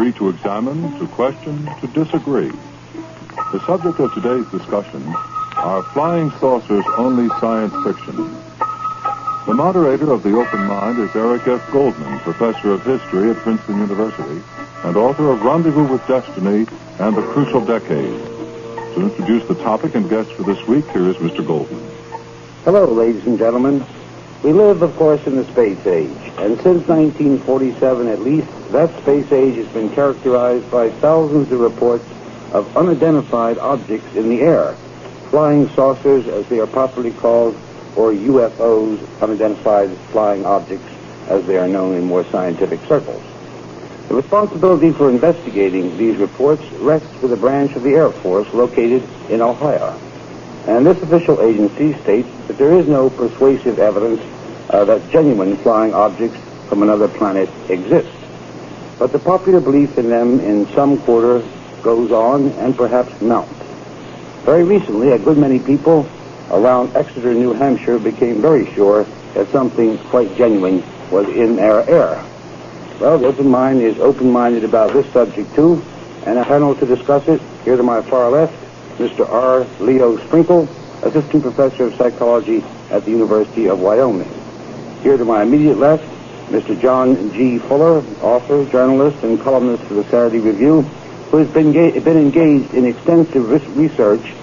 free to examine, to question, to disagree. The subject of today's discussion are flying saucers only science fiction. The moderator of The Open Mind is Eric F. Goldman, professor of history at Princeton University and author of Rendezvous with Destiny and The Crucial Decade. To introduce the topic and guest for this week, here is Mr. Goldman. Hello, ladies and gentlemen. We live, of course, in the space age, and since 1947 at least, that space age has been characterized by thousands of reports of unidentified objects in the air, flying saucers, as they are popularly called, or UFOs, unidentified flying objects, as they are known in more scientific circles. The responsibility for investigating these reports rests with a branch of the Air Force located in Ohio. And this official agency states that there is no persuasive evidence that genuine flying objects from another planet exist. But the popular belief in them in some quarter goes on and perhaps mounts. Very recently, a good many people around Exeter, New Hampshire, became very sure that something quite genuine was in our air. Well, the Open Mind is open-minded about this subject, too, and a panel to discuss it. Here to my far left, Mr. R. Leo Sprinkle, Assistant Professor of Psychology at the University of Wyoming. Here to my immediate left, Mr. John G. Fuller, author, journalist, and columnist for the Saturday Review, who has been engaged in extensive research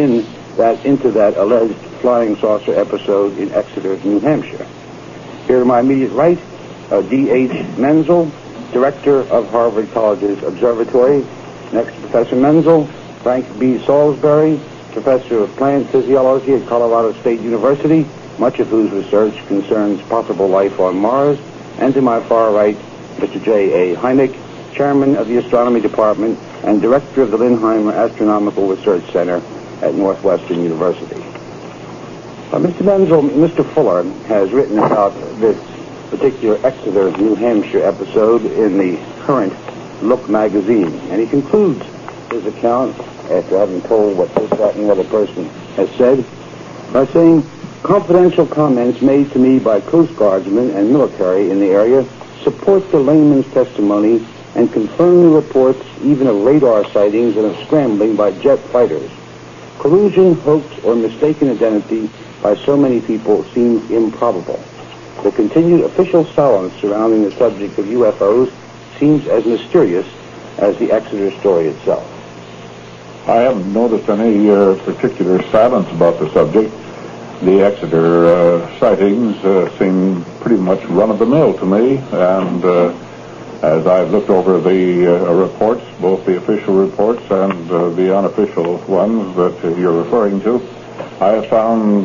into that alleged flying saucer episode in Exeter, New Hampshire. Here to my immediate right, D.H. Menzel, Director of Harvard College's Observatory. Next to Professor Menzel, Frank B. Salisbury, Professor of Plant Physiology at Colorado State University, much of whose research concerns possible life on Mars. And to my far right, Mr. J. A. Hynek, Chairman of the Astronomy Department and Director of the Linheimer Astronomical Research Center at Northwestern University. Mr. Menzel, Mr. Fuller has written about this particular Exeter, New Hampshire episode in the current Look magazine, and he concludes his account, after having told what this, that, and the other person has said, by saying, confidential comments made to me by Coast Guardsmen and military in the area support the layman's testimony and confirm the reports even of radar sightings and of scrambling by jet fighters. Collusion, hoax, or mistaken identity by so many people seems improbable. The continued official silence surrounding the subject of UFOs seems as mysterious as the Exeter story itself. I haven't noticed any particular silence about the subject. The Exeter sightings seem pretty much run-of-the-mill to me, and as I've looked over the reports, both the official reports and the unofficial ones that you're referring to, I have found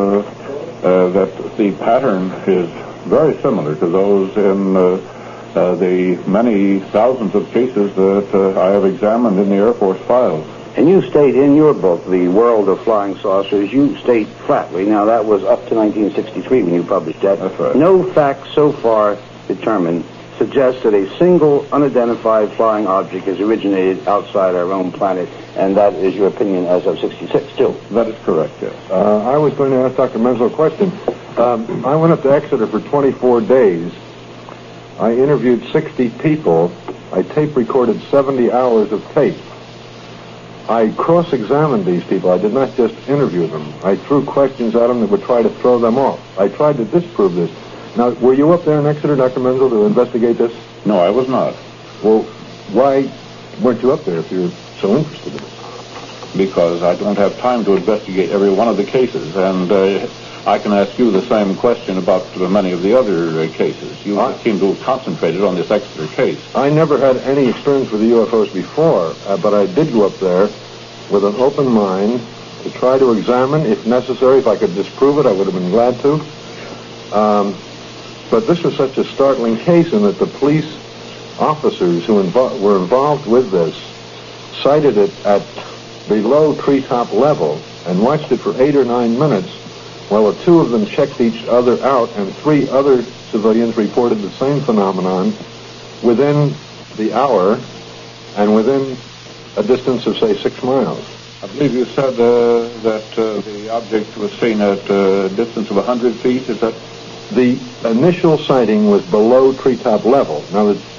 that the pattern is very similar to those in the many thousands of cases that I have examined in the Air Force files. And you state in your book, The World of Flying Saucers, you state flatly, now that was up to 1963 when you published that. That's right. No facts so far determined suggests that a single unidentified flying object has originated outside our own planet, and that is your opinion as of 66, too. That is correct, yes. I was going to ask Dr. Menzel a question. I went up to Exeter for 24 days. I interviewed 60 people. I tape recorded 70 hours of tape. I cross-examined these people. I did not just interview them. I threw questions at them that would try to throw them off. I tried to disprove this. Now, were you up there in Exeter, Dr. Menzel, to investigate this? No, I was not. Well, why weren't you up there if you're so interested in it? Because I don't have time to investigate every one of the cases, and I can ask you the same question about many of the other cases. You seem to have concentrated on this Exeter case. I never had any experience with the UFOs before, but I did go up there with an open mind to try to examine, if necessary. If I could disprove it, I would have been glad to. But this was such a startling case in that the police officers who were involved with this cited it at below treetop level and watched it for 8 or 9 minutes while the two of them checked each other out, and 3 other civilians reported the same phenomenon within the hour and within a distance of, say, 6 miles. I believe you said that the object was seen at a distance of 100 feet. Is that? The initial sighting was below treetop level. Now, the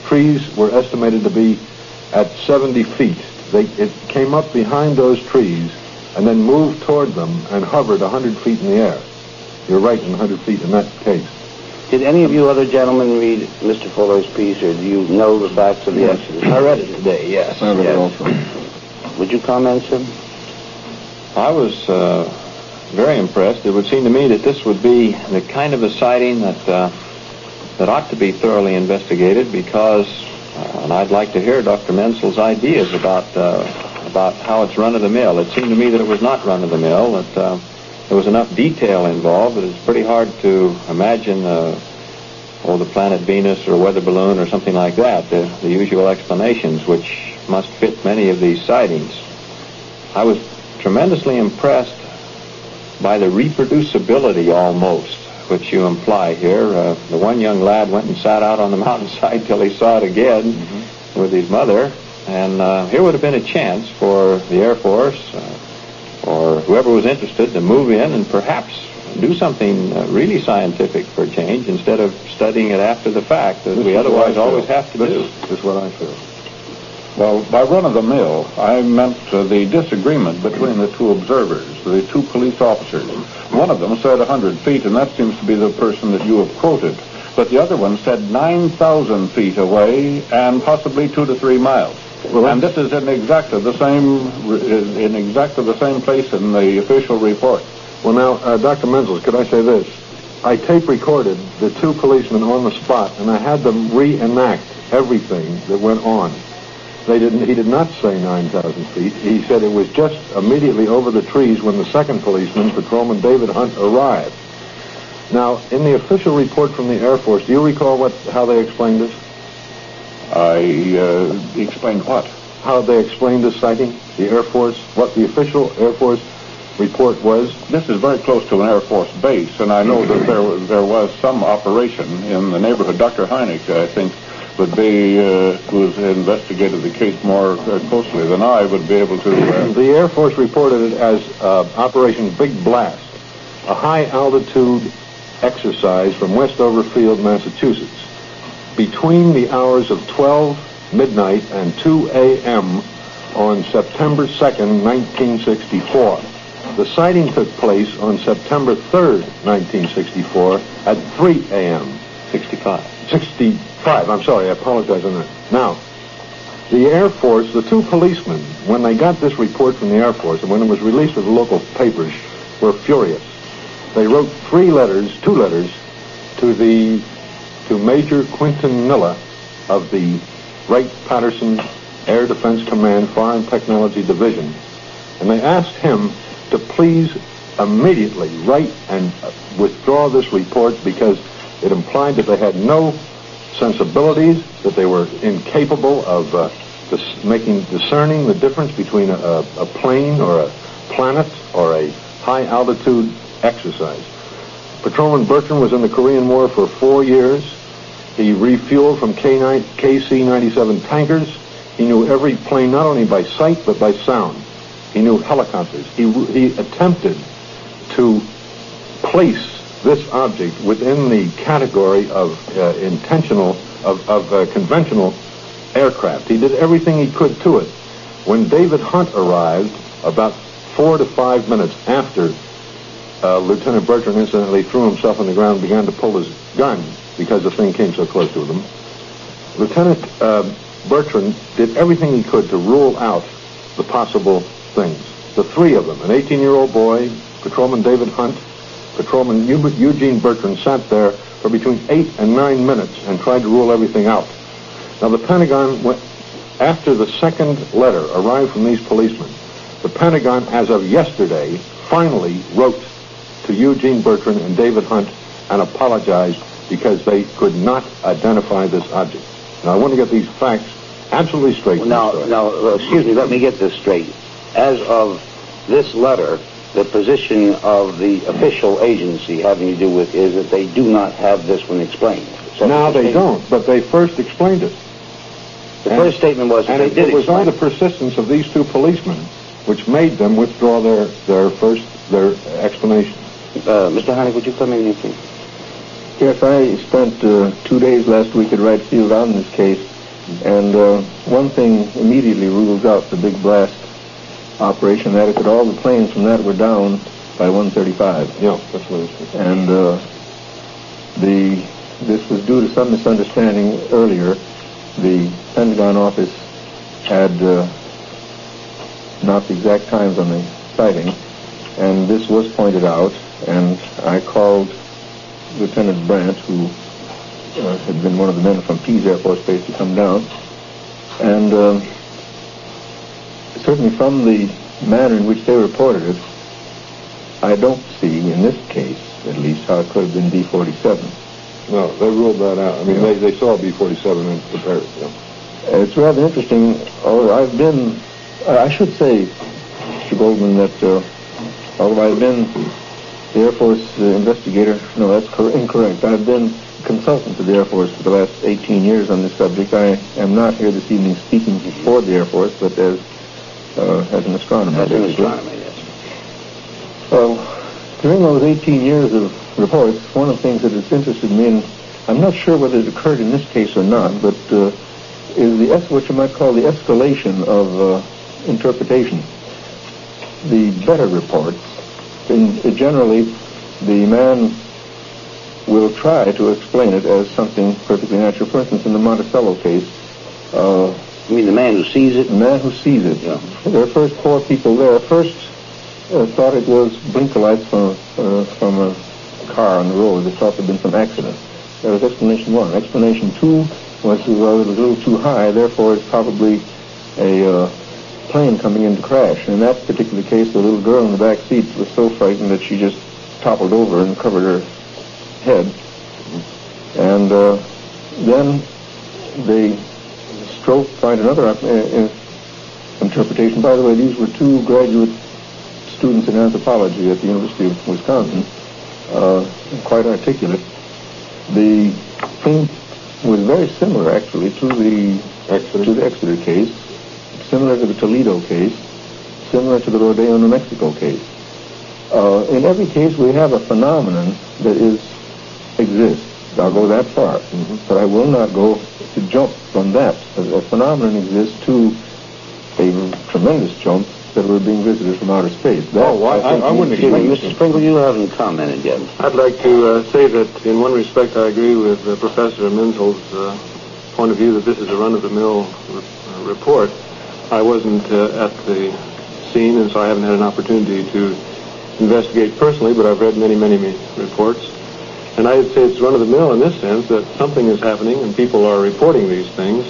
trees were estimated to be at 70 feet. It came up behind those trees and then moved toward them and hovered 100 feet in the air. You're right, 100 feet in that case. Did any of you other gentlemen read Mr. Fuller's piece, or do you know the facts of the Exodus? I read it today, yes. I read it also. Would you comment, sir? I was very impressed. It would seem to me that this would be the kind of a sighting that ought to be thoroughly investigated, because, and I'd like to hear Dr. Mensel's ideas about how it's run-of-the-mill. It seemed to me that it was not run-of-the-mill, that there was enough detail involved that it's pretty hard to imagine the planet Venus or weather balloon or something like that, the usual explanations which must fit many of these sightings. I was tremendously impressed by the reproducibility almost, which you imply here. The one young lad went and sat out on the mountainside till he saw it again with his mother, and here would have been a chance for the Air Force or whoever was interested to move in and perhaps do something really scientific for a change instead of studying it after the fact, as we otherwise always have to do. This is what I feel. Well, by run-of-the-mill, I meant the disagreement between the two observers, the two police officers. One of them said 100 feet, and that seems to be the person that you have quoted. But the other one said 9,000 feet away and possibly 2 to 3 miles. Well, and this is in exactly the same place in the official report. Well, now, Dr. Menzel, could I say this? I tape recorded the two policemen on the spot, and I had them reenact everything that went on. He did not say 9,000 feet. He said it was just immediately over the trees when the second policeman, Patrolman David Hunt, arrived. Now, in the official report from the Air Force, do you recall how they explained this? Explained what? How they explained this sighting? The Air Force, what the official Air Force report was? This is very close to an Air Force base, and I know that there was some operation in the neighborhood. Dr. Heineck, I think, would be, who has investigated the case more closely than I, would be able to... The Air Force reported it as Operation Big Blast, a high-altitude exercise from Westover Field, Massachusetts, between the hours of 12 midnight and 2 a.m. on September 2nd, 1964. The sighting took place on September 3rd, 1964, at 3 a.m. 65, I'm sorry, I apologize on that. Now, the Air Force, the two policemen, when they got this report from the Air Force, and when it was released to the local papers, were furious. They wrote two letters to Major Quinton Miller of the Wright-Patterson Air Defense Command Foreign Technology Division, and they asked him to please immediately write and withdraw this report because it implied that they had no sensibilities, that they were incapable of discerning the difference between a plane or a planet or a high-altitude exercise. Patrolman Bertrand was in the Korean War for 4 years. He refueled from KC-97 tankers. He knew every plane not only by sight but by sound. He knew helicopters. He attempted to place this object within the category of conventional aircraft. He did everything he could to it. When David Hunt arrived, about 4 to 5 minutes after Lieutenant Bertrand incidentally threw himself on the ground and began to pull his gun because the thing came so close to them, Lieutenant Bertrand did everything he could to rule out the possible things. The three of them, an 18-year-old boy, Patrolman David Hunt, Patrolman Eugene Bertrand, sat there for between 8 and 9 minutes and tried to rule everything out. Now, the Pentagon, after the second letter arrived from these policemen, the Pentagon, as of yesterday, finally wrote to Eugene Bertrand and David Hunt and apologized because they could not identify this object. Now, I want to get these facts absolutely straight. Now, excuse me, let me get this straight. As of this letter, the position of the official agency having to do with is that they do not have this one explained. So now they don't, but they first explained it. The first statement was that they did it was explain all the persistence of these two policemen which made them withdraw their explanation. Mr. Heineck, would you come in here, please? Yes, I spent 2 days last week at Wright Field on this case, And one thing immediately rules out the big blast operation, that is that all the planes from that were down by 1:35. Yeah, that's what it is. And this was due to some misunderstanding earlier. The Pentagon office had not the exact times on the sighting, and this was pointed out, and I called Lieutenant Brandt, who had been one of the men from Pease Air Force Base, to come down. And certainly from the manner in which they reported it, I don't see, in this case, at least, how it could have been B-47. No, they ruled that out. I mean, they saw B-47 and prepared it. Yeah. It's rather interesting. I should say, Mr. Goldman, that although I've been the Air Force investigator, no, that's incorrect. I've been consultant to the Air Force for the last 18 years on this subject. I am not here this evening speaking for the Air Force, but as an astronomer. As an astronomer, yes. Well, during those 18 years of reports, one of the things that has interested me, and I'm not sure whether it occurred in this case or not, but is what you might call the escalation of interpretation. The better reports, generally, the man will try to explain it as something perfectly natural. For instance, in the Monticello case, you mean the man who sees it? The man who sees it. Yeah. Their first four people there thought it was blinker lights from a car on the road. They thought there'd been some accident. That was explanation one. Explanation two was it was a little too high, therefore it's probably a plane coming in to crash. And in that particular case, the little girl in the back seat was so frightened that she just toppled over and covered her head. And then they strove to find another interpretation. By the way, these were two graduate students in anthropology at the University of Wisconsin, quite articulate. The thing was very similar, actually, to the Exeter case, similar to the Toledo case, similar to the Rodeo, New Mexico case. In every case, we have a phenomenon that exists. I'll go that far, but I will not go to jump from that. A phenomenon exists to a tremendous jump that we're being visited from outer space. I wouldn't agree. Mr. Sprinkle, you haven't commented yet. I'd like to say that in one respect I agree with Professor Menzel's point of view that this is a run-of-the-mill report. I wasn't at the scene, and so I haven't had an opportunity to investigate personally, but I've read many, many reports. And I'd say it's run-of-the-mill in this sense that something is happening and people are reporting these things.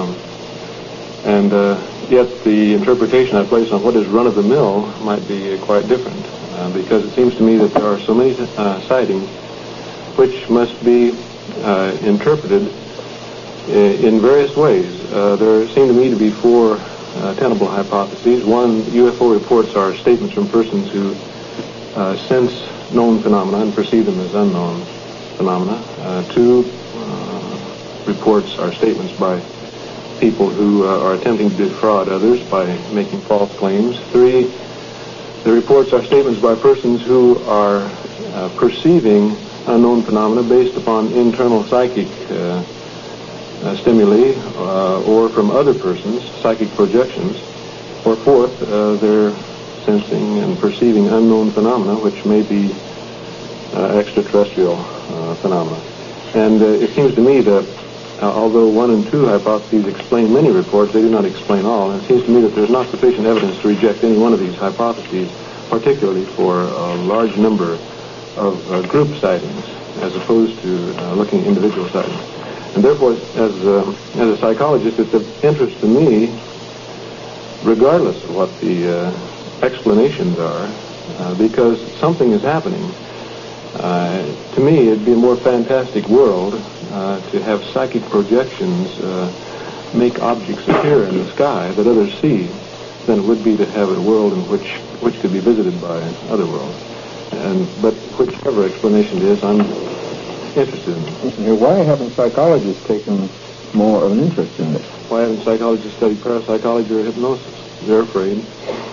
Yet the interpretation I place on what is run-of-the-mill might be quite different, because it seems to me that there are so many sightings which must be interpreted in various ways. There seem to me to be four tenable hypotheses. One, UFO reports are statements from persons who sense known phenomena and perceive them as unknown phenomena. Two, reports are statements by people who are attempting to defraud others by making false claims. Three, the reports are statements by persons who are perceiving unknown phenomena based upon internal psychic stimuli or from other persons, psychic projections. Or fourth, they're sensing and perceiving unknown phenomena which may be extraterrestrial phenomena. And it seems to me that although one and two hypotheses explain many reports, they do not explain all. And it seems to me that there's not sufficient evidence to reject any one of these hypotheses, particularly for a large number of group sightings, as opposed to looking at individual sightings. And therefore, as a psychologist, it's of interest to me, regardless of what the explanations are, because something is happening. To me, it'd be a more fantastic world to have psychic projections make objects appear in the sky that others see than it would be to have a world in which could be visited by other worlds. But whichever explanation it is, I'm interested in it. Why haven't psychologists taken more of an interest in this? Why haven't psychologists studied parapsychology or hypnosis? They're afraid.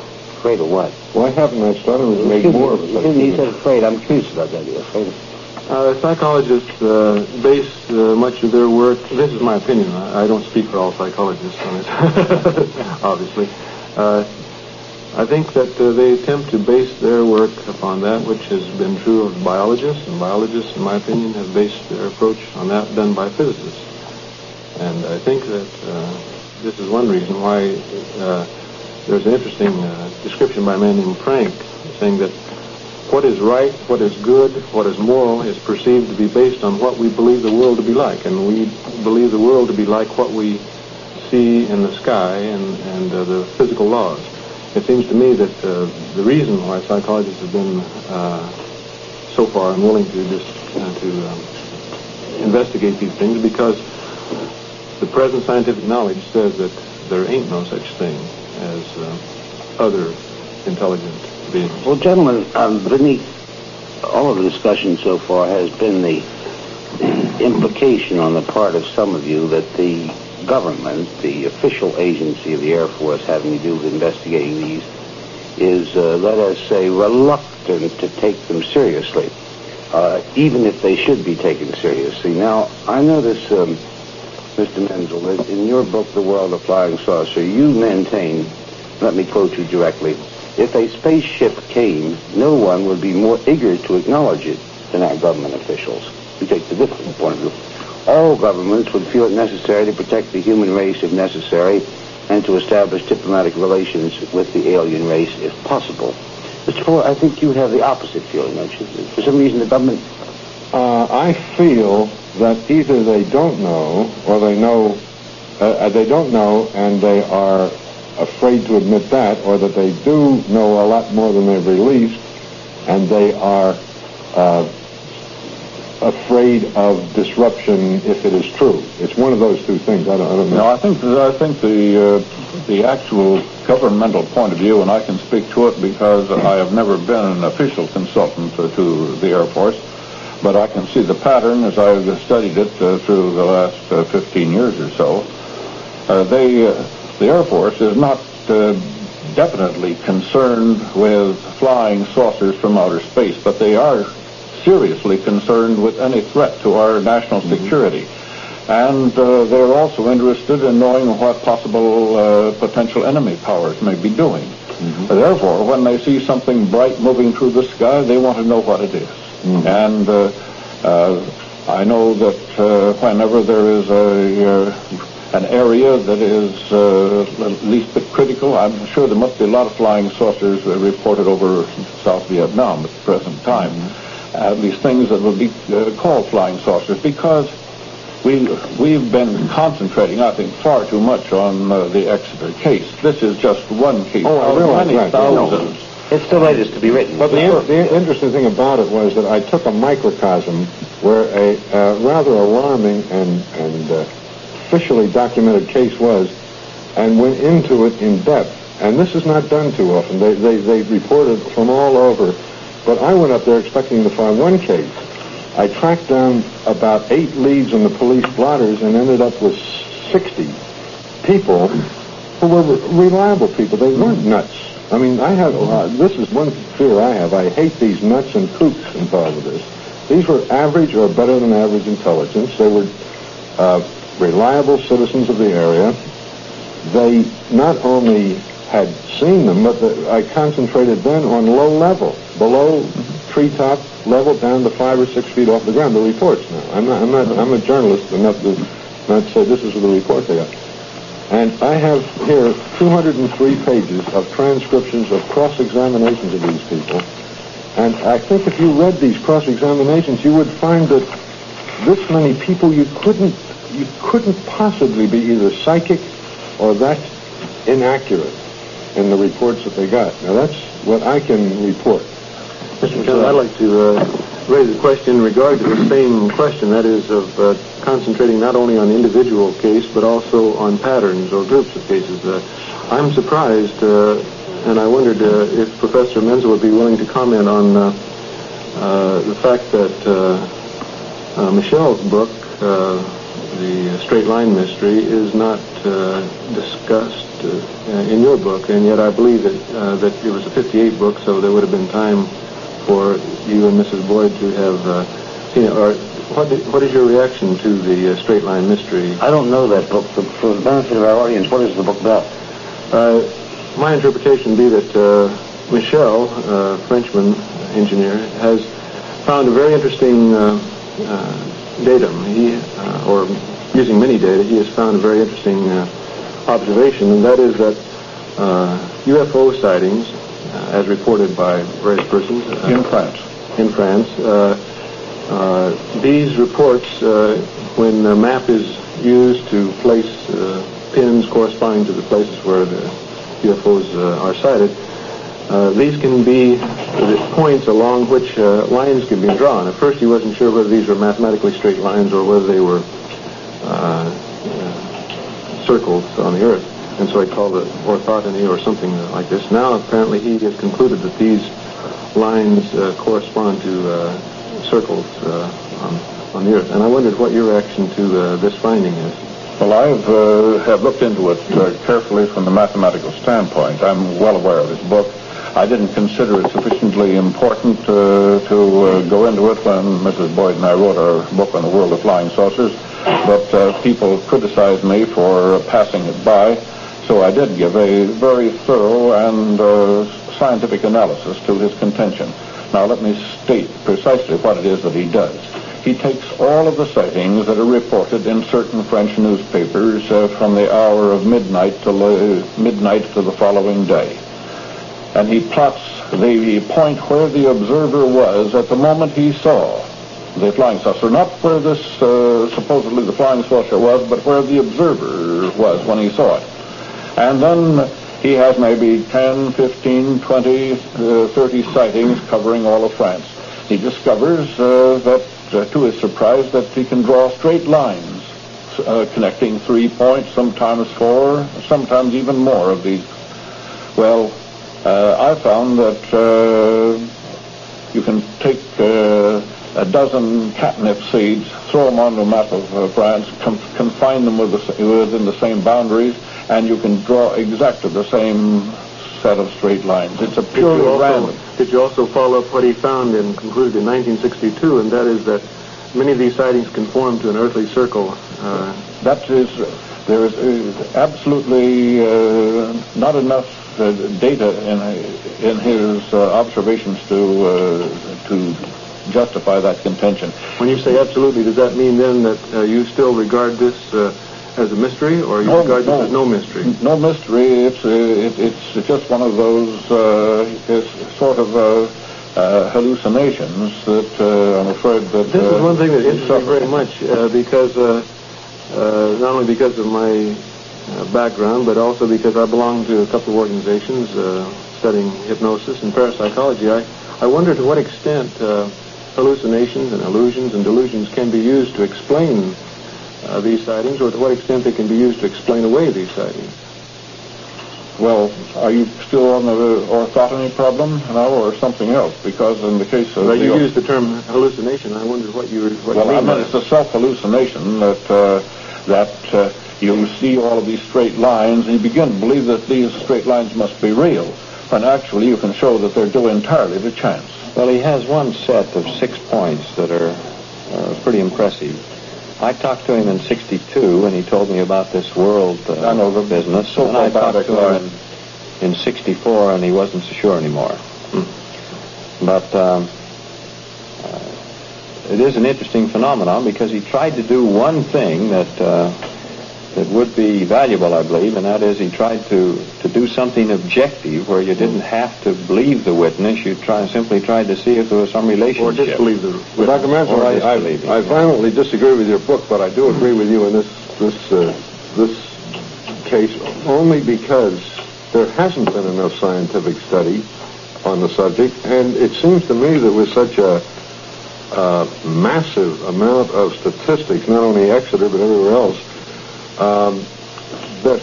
Afraid of what? Why haven't astronomers made more of it? He said afraid. I'm curious about that. Afraid of... Psychologists base much of their work, this is my opinion, I don't speak for all psychologists on this, obviously. I think that they attempt to base their work upon that which has been true of biologists, and biologists, in my opinion, have based their approach on that done by physicists. And I think that this is one reason why there's an interesting description by a man named Frank saying that what is right, what is good, what is moral is perceived to be based on what we believe the world to be like. And we believe the world to be like what we see in the sky and the physical laws. It seems to me that the reason why psychologists have been so far unwilling to investigate these things is because the present scientific knowledge says that there ain't no such thing as other intelligent beings. Well, gentlemen, beneath all of the discussion so far has been the implication on the part of some of you that the government, the official agency of the Air Force having to do with investigating these, is, let us say, reluctant to take them seriously, even if they should be taken seriously. Now, I notice, Mr. Menzel, that in your book, The World of Flying Saucer, you maintain, let me quote you directly, if a spaceship came, no one would be more eager to acknowledge it than our government officials. We take the different point of view. All governments would feel it necessary to protect the human race if necessary and to establish diplomatic relations with the alien race if possible. Mr. Fuller, I think you have the opposite feeling, don't you? For some reason, the government... I feel that either they don't know or they know... they don't know and they are afraid to admit that, or that they do know a lot more than they've released and they are... afraid of disruption if it is true. It's one of those two things. I don't know. No, I think the actual governmental point of view, and I can speak to it because I have never been an official consultant to the Air Force, but I can see the pattern as I've studied it through the last 15 years or so. The Air Force is not definitely concerned with flying saucers from outer space, but they are seriously concerned with any threat to our national security. And they're also interested in knowing what possible potential enemy powers may be doing. Therefore, when they see something bright moving through the sky, they want to know what it is. And I know that whenever there is an area that is at least bit critical, I'm sure there must be a lot of flying saucers reported over South Vietnam at the present time. These things that would be called flying saucers, because we've been concentrating, I think, far too much on the Exeter case. This is just one case. Oh, I realize many that. thousands. It's the latest to be written. But the interesting thing about it was that I took a microcosm where a rather alarming and officially documented case was, and went into it in depth. And this is not done too often. They reported from all over. But I went up there expecting to find one case. I tracked down about 8 leads in the police blotters and ended up with 60 people who were reliable people. They weren't nuts. I mean, this is one fear I have. I hate these nuts and kooks involved with this. These were average or better than average intelligence. They were reliable citizens of the area. They not only had seen them, but I concentrated then on low level, below treetop level, down to 5 or 6 feet off the ground. The reports now. I'm a journalist enough to not say this is the report they got. And I have here 203 pages of transcriptions of cross-examinations of these people. And I think if you read these cross-examinations, you would find that this many people you couldn't possibly be either psychic or that inaccurate in the reports that they got. Now, that's what I can report. Mr. McKenna, I'd like to raise a question in regard to the same question, that is of concentrating not only on the individual case, but also on patterns or groups of cases. I'm surprised, and I wondered if Professor Menzel would be willing to comment on the fact that Michelle's book, The Straight Line Mystery, is not discussed in your book, and yet I believe that it was a 58 book, so there would have been time for you and Mrs. Boyd to have What is your reaction to the Straight Line Mystery? I don't know that book. For the benefit of our audience, what is the book about? My interpretation would be that Michel, a Frenchman engineer, has found a very interesting datum. Or using many data, he has found a very interesting observation, and that is that UFO sightings, as reported by various persons in France, these reports, when a map is used to place pins corresponding to the places where the UFOs are sighted, these can be the points along which lines can be drawn. At first he wasn't sure whether these were mathematically straight lines or whether they were circles on the Earth, and so he called it orthotony or something like this. Now apparently he has concluded that these lines correspond to circles on the Earth, and I wondered what your reaction to this finding is. Well, I have looked into it carefully from the mathematical standpoint. I'm well aware of this book. I didn't consider it sufficiently important to go into it when Mrs. Boyd and I wrote our book on the world of flying saucers, but people criticized me for passing it by, so I did give a very thorough and scientific analysis to his contention. Now let me state precisely what it is that he does. He takes all of the sightings that are reported in certain French newspapers from the hour of midnight to the following day. And he plots the point where the observer was at the moment he saw the flying saucer. Not where this, supposedly the flying saucer was, but where the observer was when he saw it. And then he has maybe 10, 15, 20, 30 sightings covering all of France. He discovers that, to his surprise, that he can draw straight lines connecting 3 points, sometimes 4, sometimes even more of these. Well, I found that you can take a dozen catnip seeds, throw them onto a map of France, confine them within the same boundaries, and you can draw exactly the same set of straight lines. It's a purely random. Did you also follow up what he found and concluded in 1962, and that is that many of these sightings conform to an earthly circle? There is absolutely not enough data in his observations to justify that contention. When you say absolutely, does that mean then that you still regard this as a mystery, or you regard this as no mystery? No mystery. It's just one of those sort of hallucinations that I'm afraid that... This is one thing that interests me very much, because not only because of my background, but also because I belong to a couple of organizations studying hypnosis and parapsychology. I wonder to what extent hallucinations and illusions and delusions can be used to explain these sightings, or to what extent they can be used to explain away these sightings. Well, are you still on the orthotony problem now, or something else? Because in the case of... Well, you used the term hallucination. I wondered what you mean by it. It's a self-hallucination that you see all of these straight lines, and you begin to believe that these straight lines must be real, when actually you can show that they're due entirely to chance. Well, he has one set of 6 points that are pretty impressive. I talked to him in 62, and he told me about this world business. And I talked to him in 64, and he wasn't so sure anymore. But it is an interesting phenomenon, because he tried to do one thing that would be valuable, I believe, and that is he tried to do something objective where you didn't have to believe the witness. You simply tried to see if there was some relationship. Or disbelieve the witness. Well, Dr. Manson, I violently disagree with your book, but I do agree with you in this case, only because there hasn't been enough scientific study on the subject, and it seems to me that with such a massive amount of statistics, not only Exeter but everywhere else, that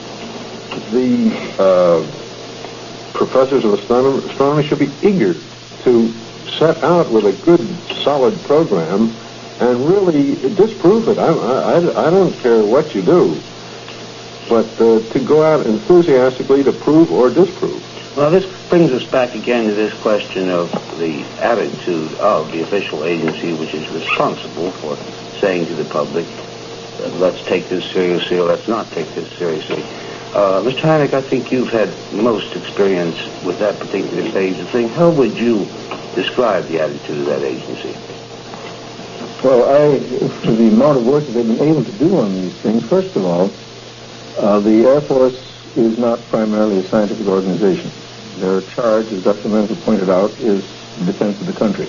the professors of astronomy should be eager to set out with a good, solid program and really disprove it. I don't care what you do, but to go out enthusiastically to prove or disprove. Well, this brings us back again to this question of the attitude of the official agency which is responsible for saying to the public, let's take this seriously or let's not take this seriously. Mr. Hynek, I think you've had most experience with that particular phase of things. How would you describe the attitude of that agency? Well, for the amount of work that they've been able to do on these things, first of all, the Air Force is not primarily a scientific organization. Their charge, as Dr. Menzel pointed out, is the defense of the country.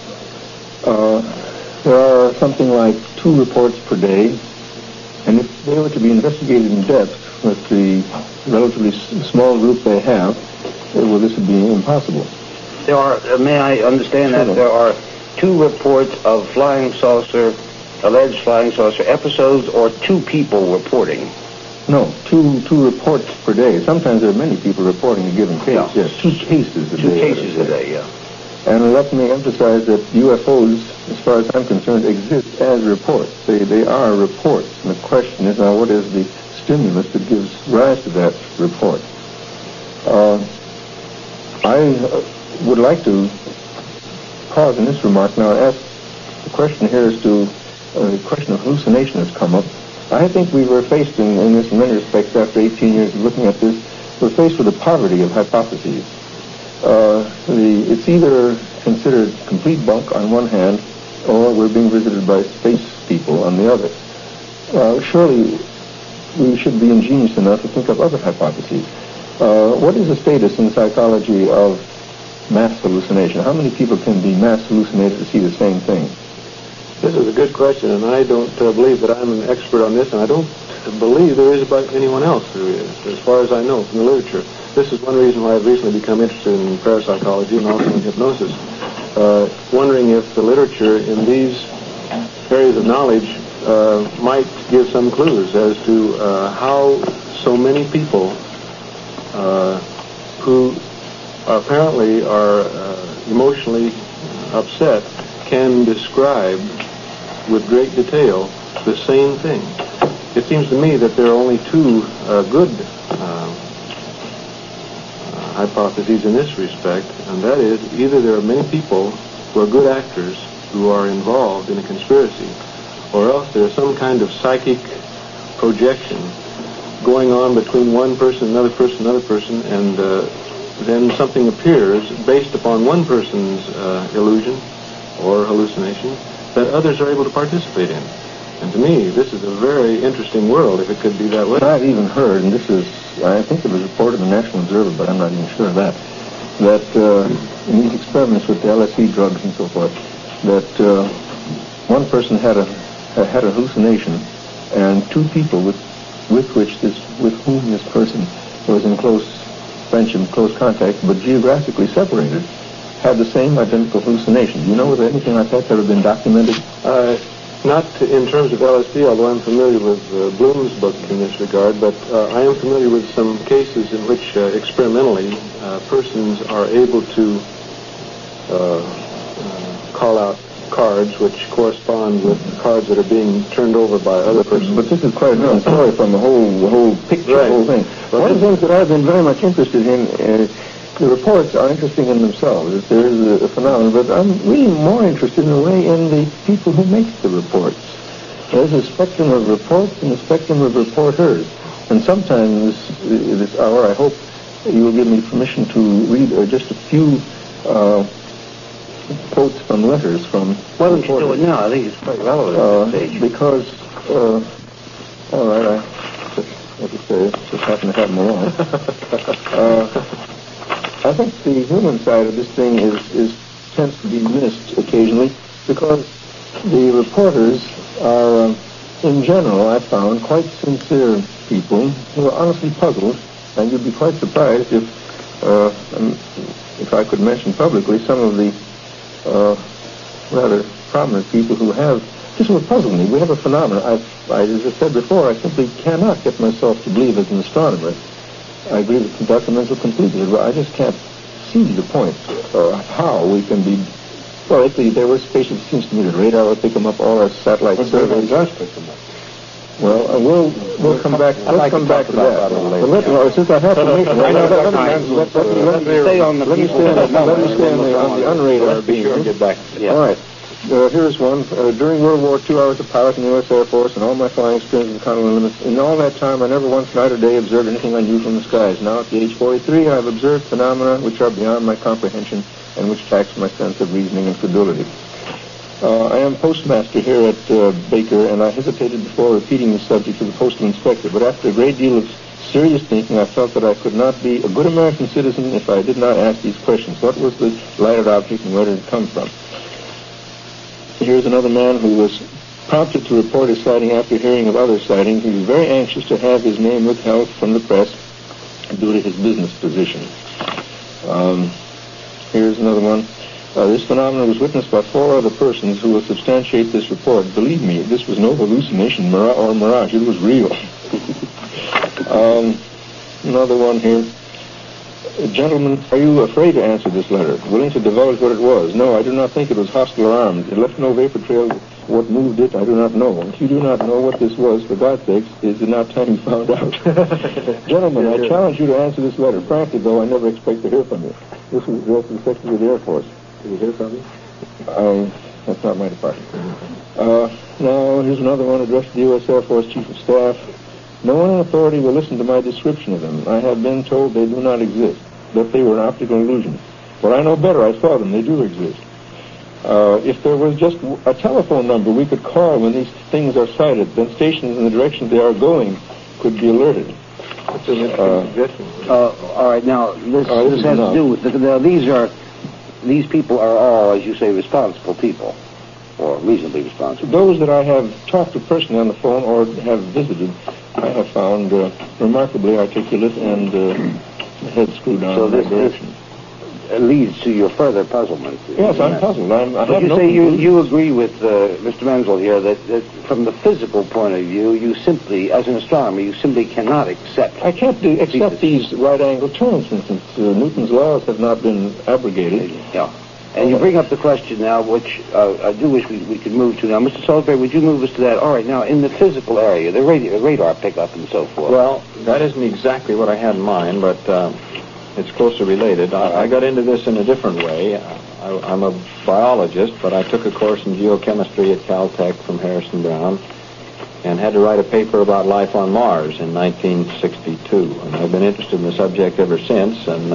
There are something like 2 reports per day, and if they were to be investigated in depth with the relatively small group they have, well, this would be impossible. There are, may I understand that there are 2 reports of alleged flying saucer episodes, or 2 people reporting? No, two reports per day. Sometimes there are many people reporting a given case. No. Yes, 2 cases a day. 2 cases a day, yeah. And let me emphasize that UFOs, as far as I'm concerned, exist as reports. They are reports. And the question is now, what is the stimulus that gives rise to that report? I would like to pause in this remark now and ask the question here as to the question of hallucination has come up. I think we were faced in this in many respects after 18 years of looking at this. We're faced with a poverty of hypotheses. It's either considered complete bunk on one hand, or we're being visited by space people on the other. Surely we should be ingenious enough to think of other hypotheses. What is the status in psychology of mass hallucination? How many people can be mass hallucinated to see the same thing? This is a good question, and I don't believe that I'm an expert on this, and I don't believe there is about anyone else who is, as far as I know from the literature. This is one reason why I've recently become interested in parapsychology and also in hypnosis, wondering if the literature in these areas of knowledge might give some clues as to how so many people who apparently are emotionally upset can describe with great detail the same thing. It seems to me that there are only 2 good hypotheses in this respect, and that is either there are many people who are good actors who are involved in a conspiracy, or else there's some kind of psychic projection going on between one person, another person, and then something appears based upon one person's illusion or hallucination that others are able to participate in. And to me, this is a very interesting world, if it could be that way. I've even heard, and this is, I think it was reported in the National Observer, but I'm not even sure of that in these experiments with the LSD drugs and so forth, that one person had a hallucination, and 2 people with whom this person was in close friendship, close contact, but geographically separated, had the same identical hallucination. Do you know whether anything like that's ever been documented? Not in terms of LSD, although I'm familiar with Bloom's book in this regard, but I am familiar with some cases in which experimentally persons are able to call out cards which correspond with cards that are being turned over by other persons. But this is quite a different story from the whole picture, right. The whole thing. One of the things that I've been very much interested in, the reports are interesting in themselves. There is a phenomenon, but I'm really more interested in a way in the people who make the reports. There's a spectrum of reports and a spectrum of reporters. And sometime this hour, I hope you will give me permission to read just a few quotes from letters from... Why don't you do it now? I think it's quite relevant at this stage. Because, all right, just happen to have them along. I think the human side of this thing tends to be missed occasionally because the reporters are, in general, I found, quite sincere people who are honestly puzzled, and you'd be quite surprised if I could mention publicly some of the rather prominent people who have, this will puzzle me. We have a phenomenon. As I said before, I simply cannot get myself to believe as an astronomer. I agree with Dr. Menzel completely, but I just can't see the point how we can be... Well, there were spaceships, it seems to me, the radar will pick them up, all our satellite surveys. Does pick them up. Well, we'll come back. Let's come back to that. But since I have permission, let me stay on the unradar beam. Sure, get back. All right. Here's one. During World War II, I was a pilot in the U.S. Air Force, and all my flying experience in the continental limits. In all that time, I never once night or day observed anything unusual in the skies. Now, at the age 43, I have observed phenomena which are beyond my comprehension and which tax my sense of reasoning and credulity. I am postmaster here at Baker, and I hesitated before repeating the subject to the postal inspector, but after a great deal of serious thinking, I felt that I could not be a good American citizen if I did not ask these questions. What was the lighted object and where did it come from? Here's another man who was prompted to report his sighting after hearing of other sightings. He was very anxious to have his name withheld from the press due to his business position. Here's another one. This phenomenon was witnessed by 4 other persons who will substantiate this report. Believe me, this was no hallucination or mirage. It was real. Another one here. Gentlemen, are you afraid to answer this letter? Willing to divulge what it was? No, I do not think it was hostile or armed. It left no vapor trail. What moved it, I do not know. If you do not know what this was, for God's sakes, is it not time you found out? Gentlemen, I challenge you to answer this letter. Frankly, though, I never expect to hear from you. This was addressed to the Secretary of the Air Force. Did you hear from me? That's not my department. Now, here's another one addressed to the U.S. Air Force Chief of Staff. No one in authority will listen to my description of them. I have been told they do not exist, that they were an optical illusion. But I know better. I saw them. They do exist. If there was just a telephone number we could call when these things are sighted, then stations in the direction they are going could be alerted. All right, now, this has to do with... These people are all, as you say, responsible people, or reasonably responsible. Those that I have talked to personally on the phone or have visited, I have found remarkably articulate and head screwed on. So this leads to your further puzzlement. Yes, I'm puzzled. But you say you agree with Mr. Menzel here that from the physical point of view, you simply, as an astronomer, you simply cannot accept. I can't accept these right-angle turns, for instance. Newton's laws have not been abrogated. Yeah. And you bring up the question now, which I do wish we could move to now. Mr. Salisbury, would you move us to that? All right, now, in the physical area, the radar pickup and so forth. Well, that isn't exactly what I had in mind, but it's closely related. I got into this in a different way. I'm a biologist, but I took a course in geochemistry at Caltech from Harrison Brown and had to write a paper about life on Mars in 1962. And I've been interested in the subject ever since, and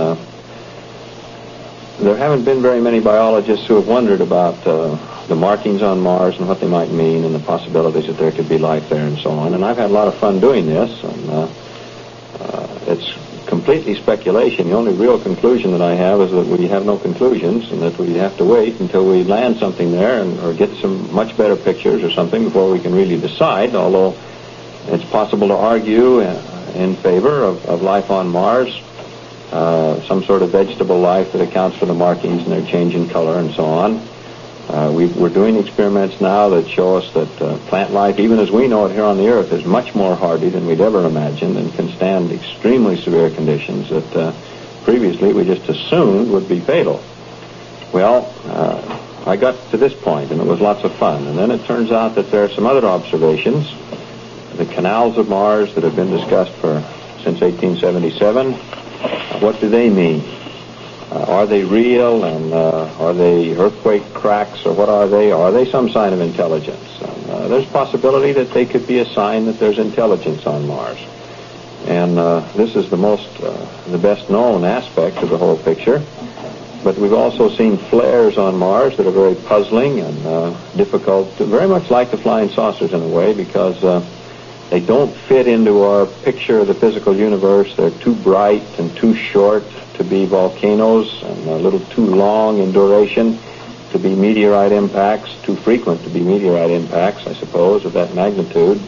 there haven't been very many biologists who have wondered about the markings on Mars and what they might mean and the possibilities that there could be life there and so on. And I've had a lot of fun doing this, and it's completely speculation. The only real conclusion that I have is that we have no conclusions and that we have to wait until we land something there or get some much better pictures or something before we can really decide, although it's possible to argue in favor of life on Mars, some sort of vegetable life that accounts for the markings and their change in color and so on. We're doing experiments now that show us that plant life, even as we know it here on the Earth, is much more hardy than we'd ever imagined and can stand extremely severe conditions that previously we just assumed would be fatal. Well, I got to this point, and it was lots of fun. And then it turns out that there are some other observations. The canals of Mars that have been discussed since 1877, what do they mean? Are they real, and are they earthquake cracks, or what are they? Are they some sign of intelligence? And there's possibility that they could be a sign that there's intelligence on Mars. And this is the best known aspect of the whole picture. But we've also seen flares on Mars that are very puzzling and difficult, very much like the flying saucers in a way, because they don't fit into our picture of the physical universe. They're too bright and too short to be volcanoes and a little too long in duration to be meteorite impacts, too frequent to be meteorite impacts, I suppose, of that magnitude.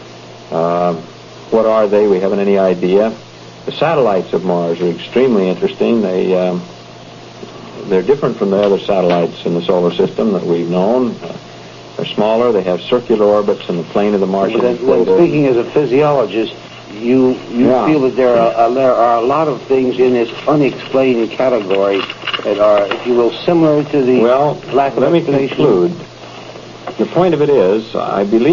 What are they? We haven't any idea. The satellites of Mars are extremely interesting. They're different from the other satellites in the solar system that we've known. They're smaller. They have circular orbits in the plane of the Martian equator. Speaking as a physiologist, you feel that there are a lot of things in this unexplained category that are, if you will, similar to the lack of explanation. Let me conclude. The point of it is, I believe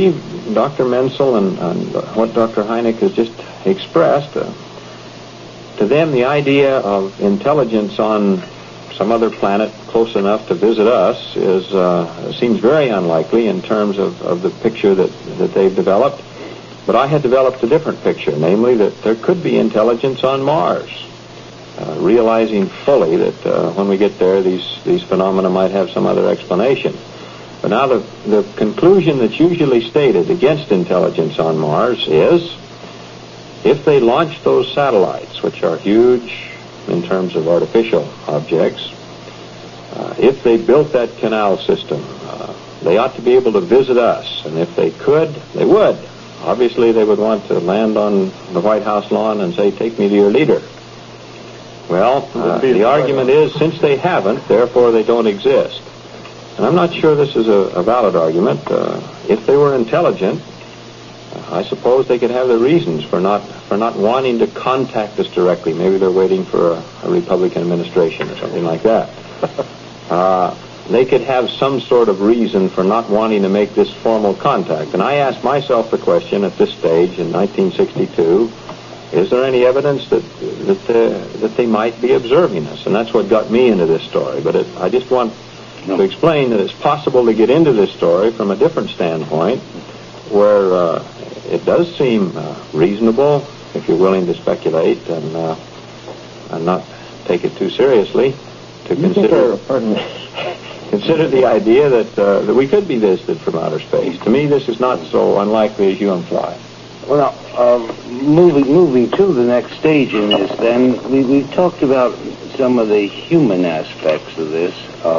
Dr. Menzel and what Dr. Hynek has just expressed, to them the idea of intelligence on some other planet close enough to visit us seems very unlikely in terms of the picture that they've developed. But I had developed a different picture, namely that there could be intelligence on Mars, realizing fully that when we get there, these phenomena might have some other explanation. But now the conclusion that's usually stated against intelligence on Mars is, if they launch those satellites, which are huge in terms of artificial objects, if they built that canal system, they ought to be able to visit us. And if they could, they would. Obviously, they would want to land on the White House lawn and say, "Take me to your leader." Well, the argument is, since they haven't, therefore they don't exist. And I'm not sure this is a valid argument. If they were intelligent, I suppose they could have their reasons for not wanting to contact us directly. Maybe they're waiting for a Republican administration or something like that. They could have some sort of reason for not wanting to make this formal contact. And I asked myself the question at this stage in 1962, is there any evidence that they might be observing us? And that's what got me into this story. But I just want to explain that it's possible to get into this story from a different standpoint, where it does seem reasonable, if you're willing to speculate and not take it too seriously, to consider the idea that we could be visited from outer space. To me, this is not so unlikely as you imply. Well, moving to the next stage in this, then, we've talked about some of the human aspects of this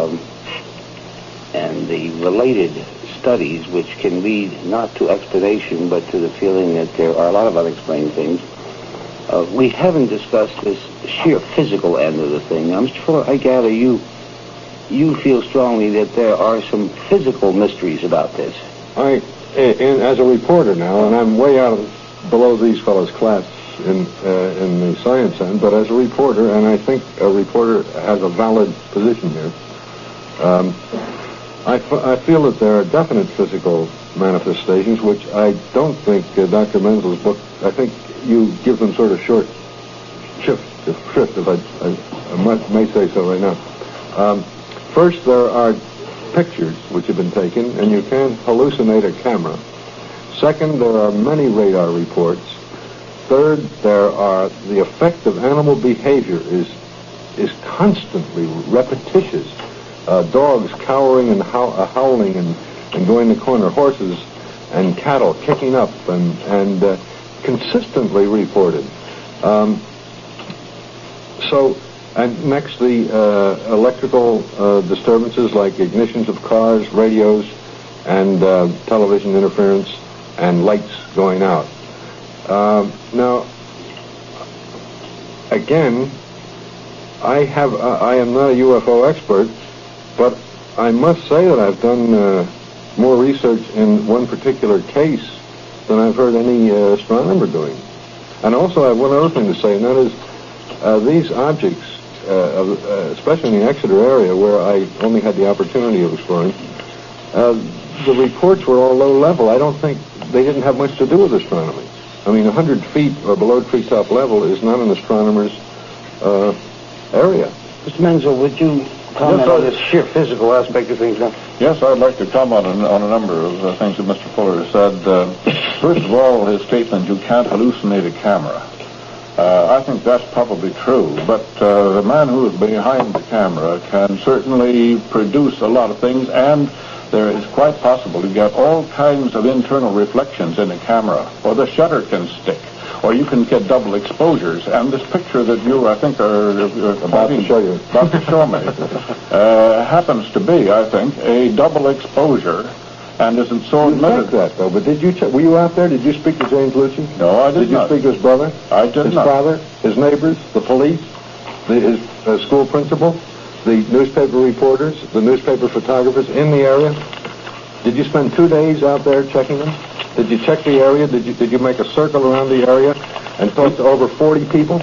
and the related studies which can lead not to explanation but to the feeling that there are a lot of unexplained things. We haven't discussed this sheer physical end of the thing. Now, Mr. Fuller, I gather you feel strongly that there are some physical mysteries about this. As a reporter now, and I'm way below these fellows' class in the science end, but as a reporter, and I think a reporter has a valid position here, I feel that there are definite physical manifestations, which I don't think Dr. Menzel's book, I think you give them sort of short shrift, if I may say so right now. First, there are pictures which have been taken, and you can hallucinate a camera. Second, there are many radar reports. Third, the effect of animal behavior is constantly repetitious. Dogs cowering and howling and going the corner, horses and cattle kicking up and consistently reported. And next, the electrical disturbances like ignitions of cars, radios, and television interference, and lights going out. Now, again, I am not a UFO expert, but I must say that I've done more research in one particular case than I've heard any astronomer doing. And also, I have one other thing to say, and that is these objects, especially in the Exeter area where I only had the opportunity of exploring, the reports were all low level. I don't think they didn't have much to do with astronomy. I mean, 100 feet or below treetop level is not an astronomer's area. Mr. Menzel, would you comment on this sheer physical aspect of things now? Yes, I'd like to comment on a number of things that Mr. Fuller has said. First of all, his statement, you can't hallucinate a camera. I think that's probably true, but the man who is behind the camera can certainly produce a lot of things, and there is quite possible to get all kinds of internal reflections in a camera, or the shutter can stick, or you can get double exposures. And this picture that you, I think, are about to show me happens to be, I think, a double exposure, and isn't so admitted. That though, but did you? Were you out there? Did you speak to James Lucci? No, I did not. Did you speak to his brother? I did not. His father, his neighbors, the police, his school principal, the newspaper reporters, the newspaper photographers in the area? Did you spend 2 days out there checking them? Did you check the area? Did you make a circle around the area and talk to over 40 people?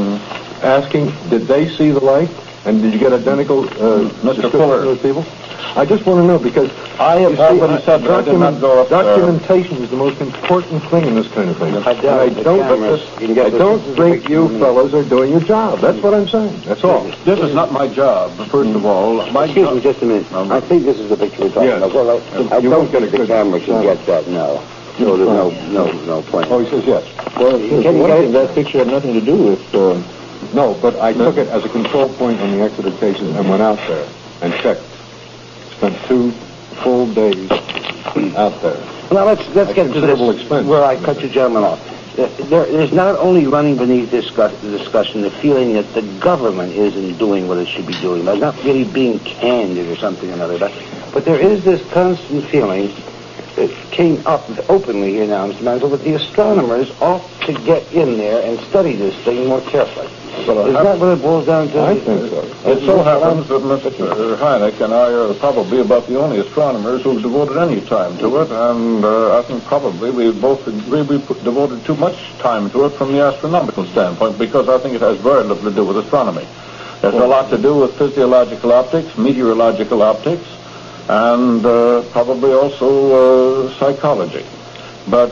Asking, did they see the light? And did you get identical Mr. Fuller, of those people? I just want to know, because I have already said that I did not go up there. Documentation is the most important thing in this kind of thing. I don't think you fellows are doing your job. That's what I'm saying. That's all. This is not my job, first of all. Excuse me just a minute. I think this is the picture we're talking about. Well, I don't think the camera can get that, no. No, there's no point. Oh, he says yes. Well, that picture had nothing to do with... No, but I took it as a control point on the Exeter cases and went out there and checked. Spent 2 full days out there. Now, let's get to this, where I cut you gentlemen off. There's not only running beneath the discussion the feeling that the government isn't doing what it should be doing, but not really being candid or something or another. But there is this constant feeling that came up openly here now, Mr. Mansell, that the astronomers ought to get in there and study this thing more carefully. Is that what it boils down to? I think so. It so happens that Mr. Hynek and I are probably about the only astronomers who've devoted any time to it, and I think probably we both agree we devoted too much time to it from the astronomical standpoint, because I think it has very little to do with astronomy. There's a lot to do with physiological optics, meteorological optics, and probably also psychology. But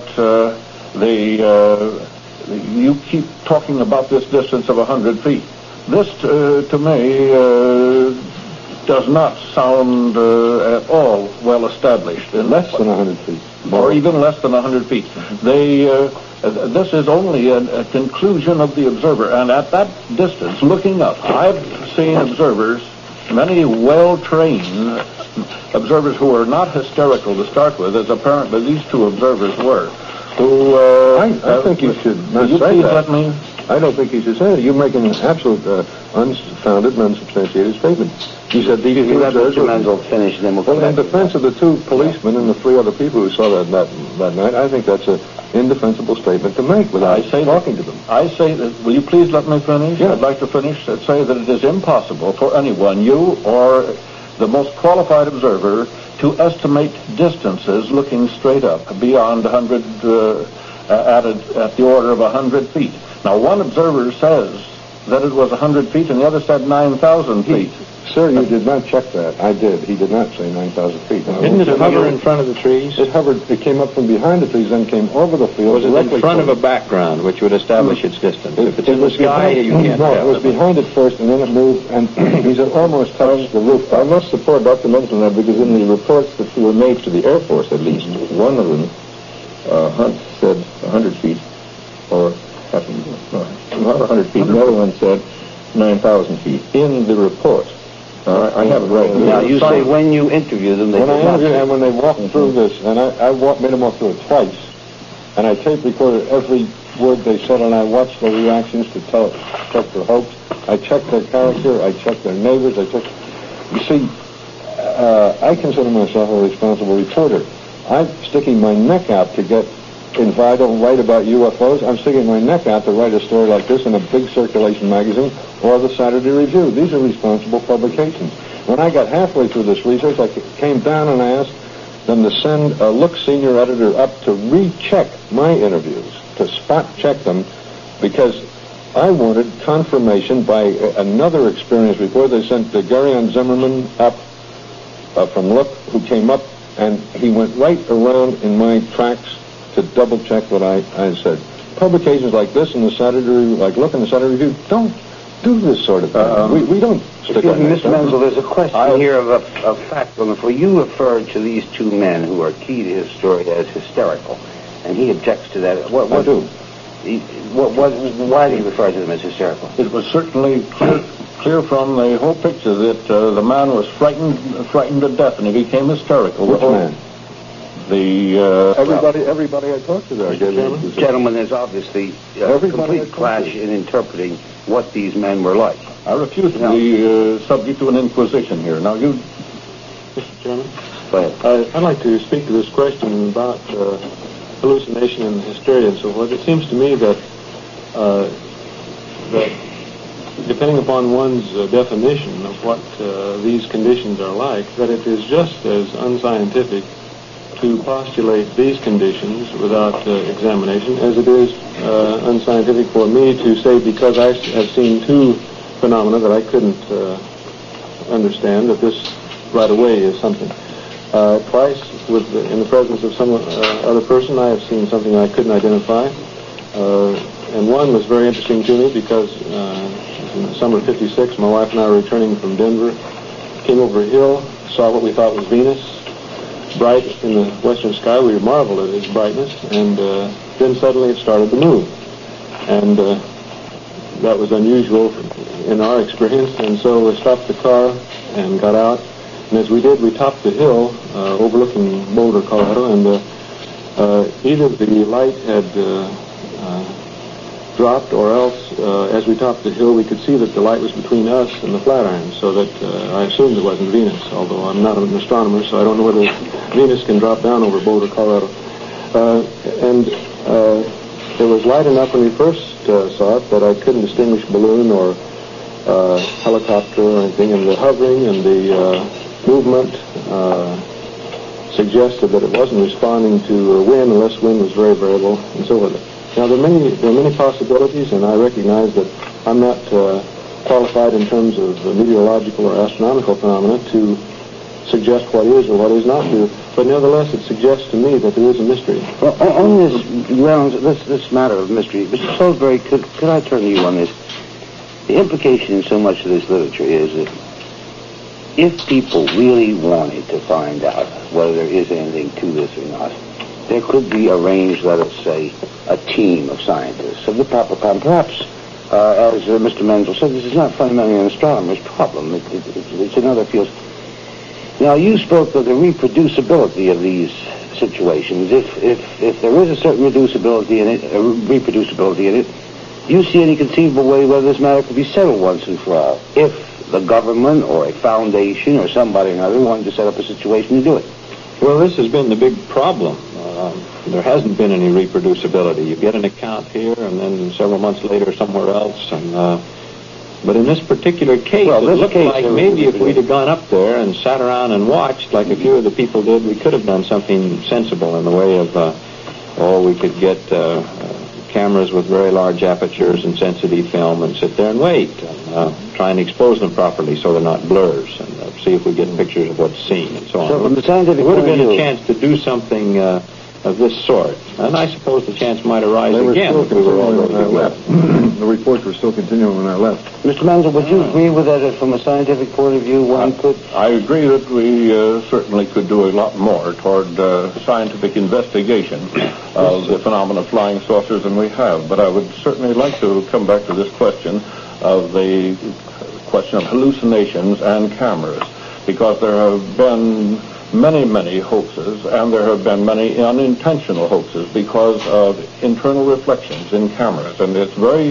you keep talking about this distance of 100 feet. This, to me, does not sound at all well established. Less than 100 feet. Or even less than 100 feet. This is only a conclusion of the observer. And at that distance, looking up, I've seen observers, many well-trained observers who are not hysterical to start with, as apparently these 2 observers were. I think you should not say that. I don't think you should say that. You're making an absolute unfounded and unsubstantiated statement. You said these 2 observers... Well, finish, then we'll come in defense of the 2 policemen and the 3 other people who saw that night, I think that's an indefensible statement to make without talking to them. I say that... Will you please let me finish? Yeah. I'd like to finish. I'd say that it is impossible for anyone, you or the most qualified observer, to estimate distances looking straight up beyond 100, at the order of 100 feet. Now, one observer says that it was 100 feet, and the other said 9,000 feet. Sir, you did not check that. I did. He did not say 9,000 feet. No, didn't it hover in front of the trees? It hovered. It came up from behind the trees, then came over the field. Was it in front of a background, which would establish its distance? If it's in the sky, you can't tell. No, it was behind it first, and then it moved, and he said almost touched the roof. I must support Dr. Mendelson there, because in the reports that were made to the Air Force, at least, one of them, Hunt said 100 feet, or not 100 feet. The other one said 9,000 feet in the report. I have it right here. Now, you say when you interview them, they when I interviewed them, when they walked through this, and I made them walk through it twice, and I tape recorded every word they said, and I watched their reactions to check their hopes. I checked their character. I checked their neighbors. You see, I consider myself a responsible reporter. I'm sticking my neck out to get... If I don't write about UFOs, I'm sticking my neck out to write a story like this in a big circulation magazine or the Saturday Review. These are responsible publications. When I got halfway through this research, I came down and I asked them to send a look senior editor up to recheck my interviews, to spot check them, because I wanted confirmation by another experienced reporter. They sent Garion Zimmerman up from Look, who came up, and he went right around in my tracks to double check what I said. Publications like this in the Saturday Review, like Look in the Saturday Review, don't do this sort of thing. We don't stick on Mr. Menzel, there's a question here of fact on the floor. You referred to these 2 men who are key to his story as hysterical, and he objects to that. I do. Why do you refer to them as hysterical? It was certainly clear from the whole picture that the man was frightened to death, and he became hysterical. Which man? Everybody I talked to there. Gentlemen, there's obviously a complete clash in interpreting what these men were like. I refuse to be subject to an inquisition here. Now, you... Mr. Chairman? Go ahead. I'd like to speak to this question about hallucination and hysteria and so forth. It seems to me that depending upon one's definition of what these conditions are like, that it is just as unscientific to postulate these conditions without examination as it is unscientific for me to say, because I have seen 2 phenomena that I couldn't understand, that this right away is something. Twice, in the presence of some other person, I have seen something I couldn't identify. And one was very interesting to me because in the summer of '56, my wife and I were returning from Denver, came over a hill, saw what we thought was Venus, bright in the western sky. We marveled at its brightness, and then suddenly it started to move. And that was unusual in our experience, and so we stopped the car and got out. And as we did, we topped the hill overlooking Boulder, Colorado, and either the light had dropped, or else as we topped the hill, we could see that the light was between us and the Flatiron, so that I assumed it wasn't Venus, although I'm not an astronomer, so I don't know whether Venus can drop down over Boulder, Colorado. And there was light enough when we first saw it that I couldn't distinguish balloon or helicopter or anything, and the hovering and the movement suggested that it wasn't responding to wind unless wind was very variable, and so forth. Now, there are many possibilities, and I recognize that I'm not qualified in terms of meteorological or astronomical phenomena to suggest what is or what is not true, but nevertheless it suggests to me that there is a mystery. Well, on this grounds, this matter of mystery, Mr. Salisbury, could I turn to you on this? The implication in so much of this literature is that if people really wanted to find out whether there is anything to this or not, there could be arranged, let us say, a team of scientists of the proper kind. Perhaps, as Mr. Menzel said, this is not fundamentally an astronomer's problem. It's in other fields. Now, you spoke of the reproducibility of these situations. If there is a certain reproducibility in it, do you see any conceivable way whether this matter could be settled once and for all? If the government or a foundation or somebody or another wanted to set up a situation to do it. Well, this has been the big problem. There hasn't been any reproducibility. You get an account here, and then several months later somewhere else. And but in this particular case, it looked like maybe if we'd have gone up there and sat around and watched, like a few of the people did, we could have done something sensible in the way of, we could get cameras with very large apertures and sensitive film and sit there and wait and try and expose them properly so they're not blurs, and see if we get pictures of what's seen and so on. So from the scientific there would have been a chance to do something of this sort, and I suppose the chance might arise again if we were already left. The reports were still continuing when I left. Mr. Menzel, would you agree with that from a scientific point of view? One could. I agree that we certainly could do a lot more toward scientific investigation of the phenomena of flying saucers than we have. But I would certainly like to come back to this question of hallucinations and cameras, because there have been many hoaxes, and there have been many unintentional hoaxes because of internal reflections in cameras, and it's very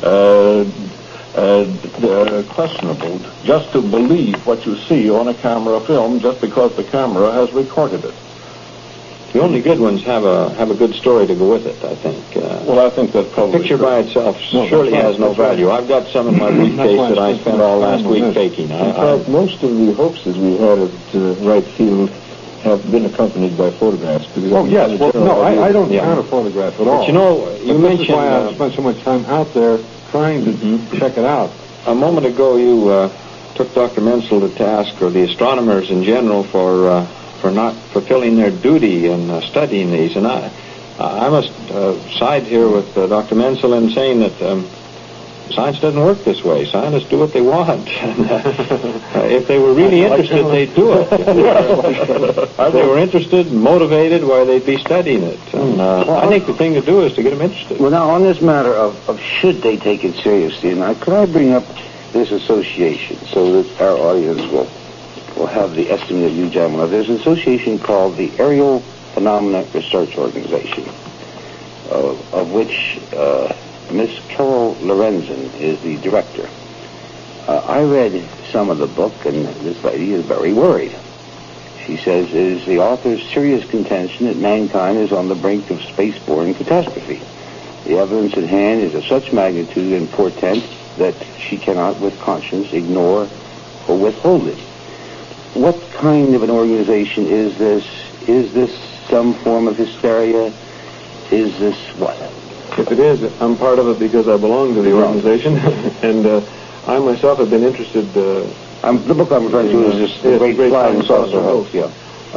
questionable just to believe what you see on a camera film just because the camera has recorded it. The only good ones have a good story to go with it, I think. Well, I think that probably... The picture by itself surely has no value. I've got some in my briefcase that I spent all last week faking. In fact, most of the hoaxes we had at Wright Field have been accompanied by photographs. Yes. Well, no, I don't count a photograph at all. But you know, you mentioned... This is why I spent so much time out there trying to check it out. A moment ago, you took Dr. Menzel to task, or the astronomers in general, for not fulfilling their duty in studying these. And I must side here with Dr. Menzel in saying that science doesn't work this way. Scientists do what they want. If they were really interested, they'd do it. If they were interested and motivated, why, they'd be studying it. And I think the thing to do is to get them interested. Well, now, on this matter of should they take it seriously, and could I bring up this association so that our audience will have the estimate of you gentlemen. There's an association called the Aerial Phenomena Research Organization, of which Miss Carol Lorenzen is the director. I read some of the book, and this lady is very worried. She says it is the author's serious contention that mankind is on the brink of space-borne catastrophe. The evidence at hand is of such magnitude and portent that she cannot with conscience ignore or withhold it. What kind of an organization is this? Is this some form of hysteria? Is this what? If it is, I'm part of it because I belong to the organization, and I myself have been interested The book I'm referring to is this Yes, Great Flying Saucer Hoax. Yeah.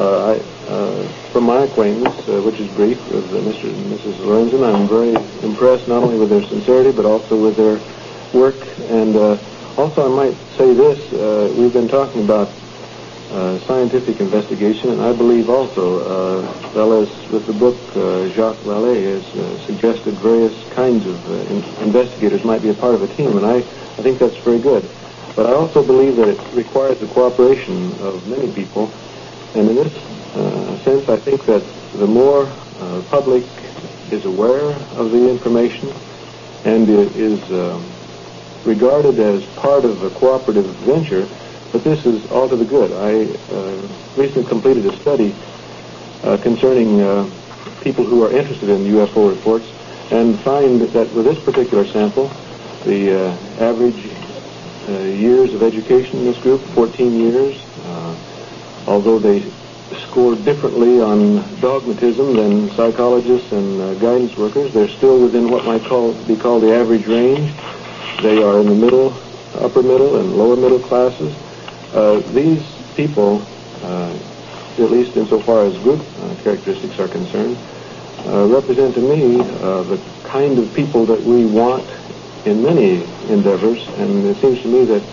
From my acquaintance, which is brief, with Mr. and Mrs. Lorenzen, I'm very impressed not only with their sincerity, but also with their work. And also I might say this, we've been talking about scientific investigation, and I believe also, well as with the book, Jacques Vallée has suggested various kinds of investigators might be a part of a team, and I think that's very good. But I also believe that it requires the cooperation of many people, and in this sense, I think that the more public is aware of the information and is regarded as part of a cooperative venture, but this is all to the good. I recently completed a study concerning people who are interested in UFO reports and find that with this particular sample, the average years of education in this group, 14 years, although they scored differently on dogmatism than psychologists and guidance workers, they're still within what might be called the average range. They are in the middle, upper middle, and lower middle classes. These people, at least insofar as group characteristics are concerned, represent to me the kind of people that we want in many endeavors, and it seems to me that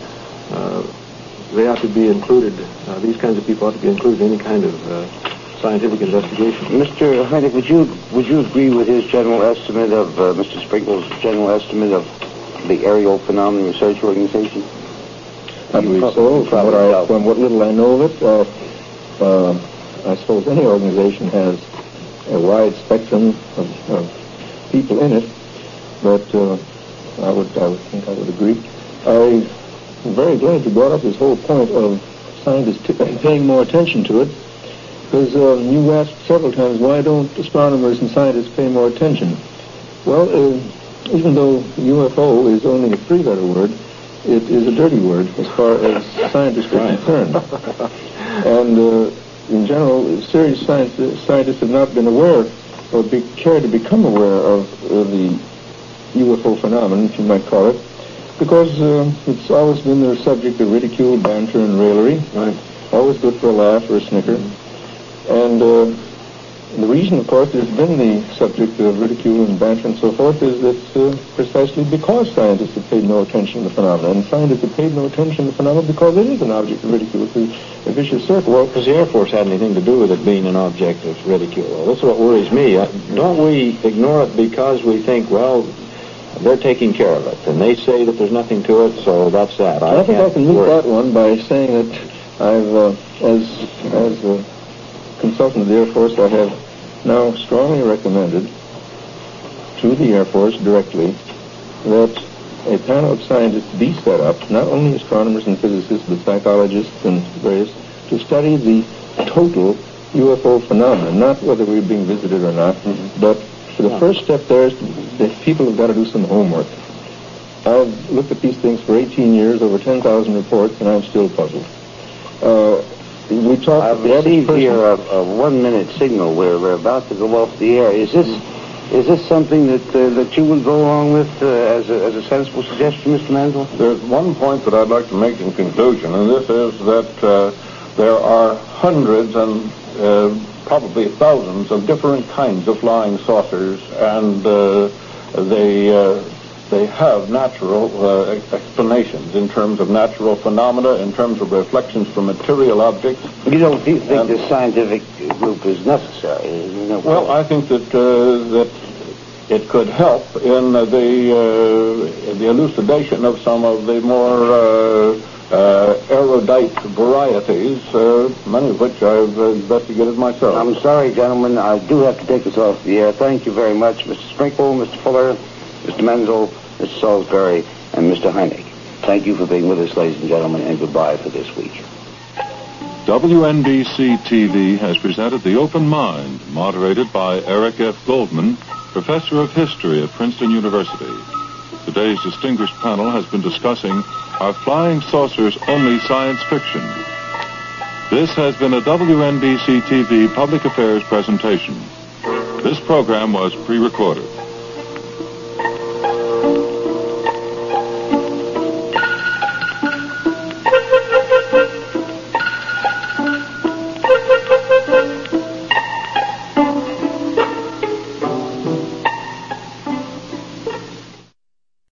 they ought to be included, these kinds of people ought to be included in any kind of scientific investigation. Mr. Hynek, would you agree with his general estimate of, Mr. Sprinkle's general estimate of the Aerial Phenomenon Research Organization? I believe so. From what little I know of it, I suppose any organization has a wide spectrum of people in it, but I would think I would agree. I'm very glad you brought up this whole point of scientists paying more attention to it, because you asked several times, why don't astronomers and scientists pay more attention? Well, even though UFO is only a three-letter word, it is a dirty word as far as scientists are concerned. And in general, serious scientists have not been aware or cared to become aware of the UFO phenomenon, if you might call it, because it's always been their subject of ridicule, banter, and raillery. Right. Always good for a laugh or a snicker. And the reason, of course, it's been the subject of ridicule and banter and so forth is that precisely because scientists have paid no attention to the phenomenon. And scientists have paid no attention to the phenomenon because it is an object of ridicule. It's a vicious circle. Well, because the Air Force had anything to do with it being an object of ridicule. Well, that's what worries me. Don't we ignore it because we think, well, they're taking care of it, and they say that there's nothing to it, so that's that. I think I can meet that one by saying that I've, as a consultant of the Air Force, I have now strongly recommended to the Air Force directly that a panel of scientists be set up, not only astronomers and physicists, but psychologists and various, to study the total UFO phenomenon, not whether we're being visited or not, but for the first step there is that people have got to do some homework. I've looked at these things for 18 years, over 10,000 reports, and I'm still puzzled. We talked. I've received here a 1-minute signal where we're about to go off the air. Is this something that you would go along with as a sensible suggestion, Mr. Mansell? There's one point that I'd like to make in conclusion, and this is that there are hundreds and probably thousands of different kinds of flying saucers, and they have natural explanations in terms of natural phenomena, in terms of reflections from material objects. You don't think this scientific group is necessary? Well, I think that it could help in the elucidation of some of the more erudite varieties, many of which I've investigated myself. I'm sorry, gentlemen. I do have to take us off the air. Thank you very much, Mr. Sprinkle, Mr. Fuller, Mr. Menzel, Mr. Salisbury, and Mr. Hynek. Thank you for being with us, ladies and gentlemen, and goodbye for this week. WNBC-TV has presented The Open Mind, moderated by Eric F. Goldman, Professor of History at Princeton University. Today's distinguished panel has been discussing, are flying saucers only science fiction? This has been a WNBC-TV Public Affairs presentation. This program was pre-recorded.